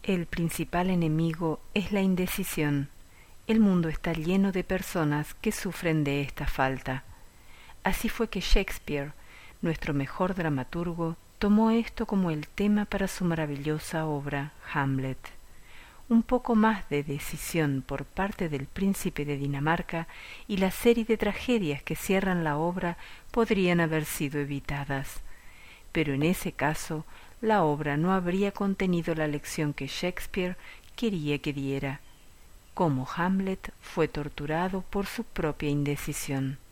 El principal enemigo es la indecisión. El mundo está lleno de personas que sufren de esta falta. Así fue que Shakespeare, nuestro mejor dramaturgo, tomó esto como el tema para su maravillosa obra Hamlet. Un poco más de decisión por parte del príncipe de Dinamarca y la serie de tragedias que cierran la obra podrían haber sido evitadas. Pero en ese caso, la obra no habría contenido la lección que Shakespeare quería que diera, cómo Hamlet fue torturado por su propia indecisión.